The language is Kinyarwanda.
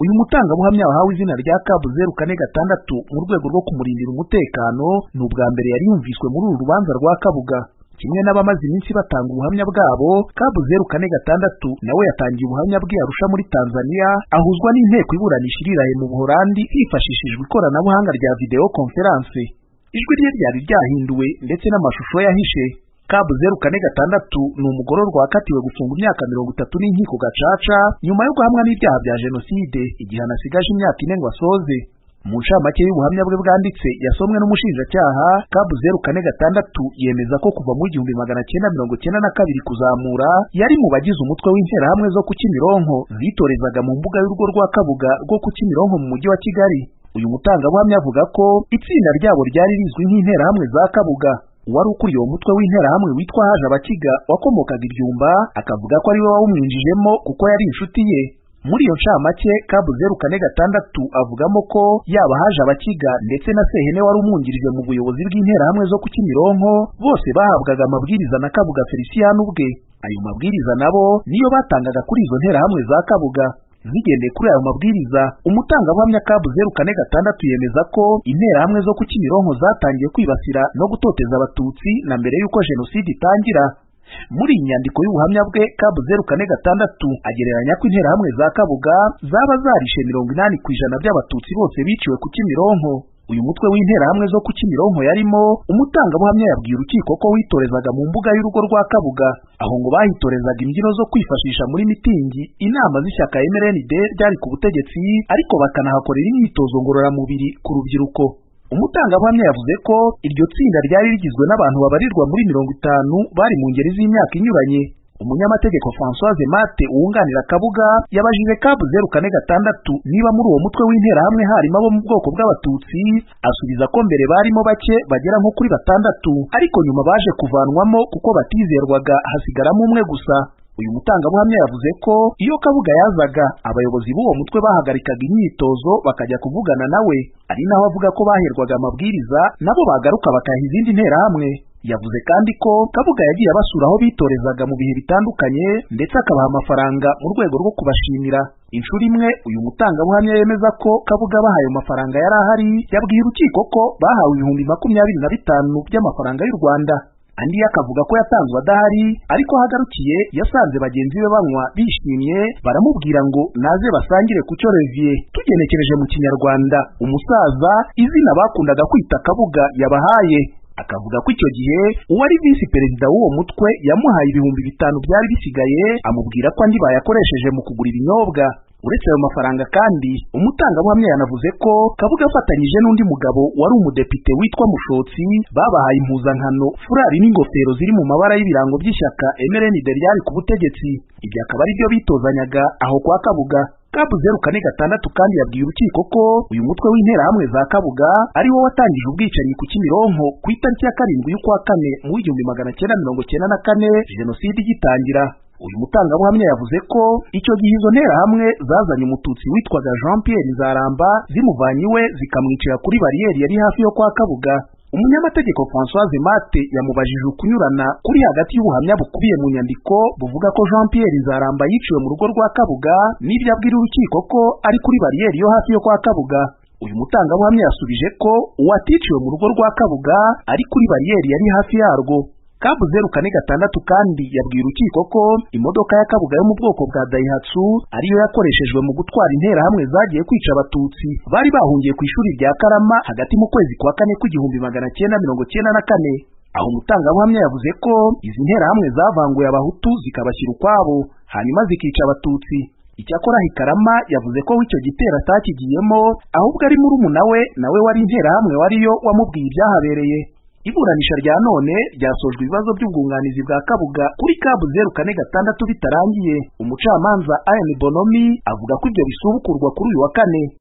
Uyu mutangabuhamya wahawe izina rya K046 mu rwego rwo kumurindira umutekano ni ubwa mbere yari yumviswe muri uru rubanza rwa Kabuga. Kimwe n'abamaze iminsi batanga ubuhamya bwabo, K046 nawe yatangiye ubuhamya bwe Arusha muri Tanzania, ahuzwa n'inteko iburanisha irirahe mu Buholandi hifashishijwe ikoranabuhanga rya video conference. Ijwi rye ryari ryahinduwe ndetse n'amashusho yahishe. K046 ni umugororwa wakatiwe gufunga imyaka 30 n'inkiko gacaca nyuma yo guhamwa n'ibyaha bya jenoside igihe anasigaje imyaka 4 ngo asoze. Mu ncamake y'ubuhamya bwe bwanditse yasomwe n'umushinjacyaha, K046 yemeza ko kuva mu 1992 kuzamura yari mu bagize umutwe w'interahamwe zo ku Kimironko zitorezaga mu mbuga y'urugo rwa Kabuga rwo ku Kimironko mu mujyi wa Kigali. Uyu mutangabuhamya avuga ko itsinda ryabo ryari rizwi nk'interahamwe za Kabuga. Wari ukuriye uwo mutwe w'interahamwe witwa Haje Abakiga wakomokaga Ibyumba, akavuga ko ari we wawumwinjijemo kuko yari inshuti ye. Muri iyo ncamake K046 avugamo ko yaba Haje Abakiga ndetse na Sehene wari umwungirije mu buyobozi bw'interahamwe zo ku Kimironko bose bahabwaga amabwiriza na Kabuga Felicien ubwe. Ayo mabwiriza nabo niyo batangaga kuri izo nterahamwe za Kabuga. Zigendeye kuri ayo mabwiriza, umutangabuhamya K046 yemeza ko interahamwe zo ku Kimironko zatangiye kwibasira no gutoteza abatutsi na mbere y'uko jenoside itangira. Muri iyi nyandiko y'ubuhamya bwe, K046 agereranya ko interahamwe za Kabuga zaba zarishe 80% by'abatutsi bose biciwe ku Kimironko. Uyu mutwe w'interahamwe zo ku Kimironko yarimo, umutangabuhamya yabwiye urukiko ko witorezaga mu mbuga y'urugo rwa Kabuga, aho ngo bahitorezaga imbyino zo kwifashisha muri mitingi, inama z'ishyaka MRND ryari ku butegetsi, ariko bakanahakorera imyitozo ngororamubiri ku rubyiruko. Umutangabuhamya yavuze ko iryo tsinda ryari rigizwe n'abantu babarirwa muri 50 bari mu ngeri z'imyaka inyuranye. Umunyamategeko Françoise Mate uwunganira Kabuga yabajije K046 niba muri uwo mutwe w'interahamwe harimo abo mu bwoko bw'abatutsi, asubiza ko mbere barimo bake bagera nko kuri 6, ariko nyuma baje kuvanwamo kuko batizerwaga hasigaramo umwe gusa. Uyu mutangabuhamya yavuze ko iyo Kabuga yazaga, abayobozi b'uwo mutwe bahagarikaga imyitozo bakajya kuvugana nawe, ari naho avuga ko baherwaga amabwiriza nabo bagaruka bakaha izindi nterahamwe. Yavuze kandi ko Kabuga yagiye abasura aho bitorezaga mu bihe bitandukanye ndetse akabaha amafaranga mu rwego rwo kubashimira. Inshuro imwe uyu mutangabuhamya yemeza ko Kabuga bahaye amafaranga yari ahari, yabwiye urukiko ko bahawe 25,000 by'amafaranga y'u Rwanda. Andi akavuga ko yatanzwe adahari, ariko hagarukiye yasanze bagenzi be banywa bishimye, baramubwira ngo naze basangire ku cyo Revier. Tugenekereje mu Kinyarwanda, umusaza izina bakundaga kwita Kabuga yabahaye. Akavuga ko icyo gihe uwari visi perezida w'uwo mutwe yamuhaye 5,000 byari bisigaye, amubwira ko andi bayakoresheje mu kugura ibinyobwa. Uretse ayo mafaranga kandi, umutangabuhamya yanavuze ko Kabuga afatanyije n'undi mugabo wari umudepite witwa Mushotsi babahaye impuzankano, furari n'ingofero ziri mu mabara y'ibirango by'ishyaka MRND ryari ku butegetsi. Ibyo akaba ari byo bitozanyaga aho kwa Kabuga. K046 kandi yabwiye urukiko ko uyu mutwe w'interahamwe za Kabuga ari wo watangije ubwicanyi ku Kimironko ku itariki ya 7 y'ukwa 4 mu 1994 jenoside igitangira. Uyu mutangabuhamya yavuze ko icyo gihe izo nterahamwe zazanye umututsi witwaga Jean Pierre Nzaramba zimuvanye iwe zikamwicira kuri bariyeri yari hafi yo kwa Kabuga. Umunyamategeko Françoise Mate yamubajije ukunyurana kuri hagati y'ubuhamya bukubiye mu nyandiko buvuga ko Jean Pierre Nzaramba yiciwe mu rugo rwa Kabuga n'ibyo abwira urukiko ko ari kuri bariyeri yo hafi yo kwa Kabuga. Uyu mutangabuhamya yasubije ko uwaticiwe mu rugo rwa Kabuga ari kuri bariyeri yari hafi yarwo. K046 kandi yabwiye urukiko ko imodoka ya Kabuga yo mu bwoko bwa Daihatsu ariyo yakoreshejwe mu gutwara interahamwe zagiye kwica abatutsi bari bahungiye ku ishuri rya Karama hagati mu kwezi kwa 4 1994. Aho umutangabuhamya yavuze ko izi nterahamwe zavanguye abahutu zikabashyira ukwabo, hanyuma zikica abatutsi. Icyakora Hikarama yavuze ko w'icyo gitero atakigiyemo, ahubwo ari murumuna we nawe wari interahamwe wariyo wamubwiye ibyahabereye. Iburanisha rya none ryasojwe ibibazo by'ubwunganizi bwa Kabuga kuri K046 bitarangiye. Umucamanza Ian Bonomi avuga ko ibyo bisubukurwa kuri uyu wa 4.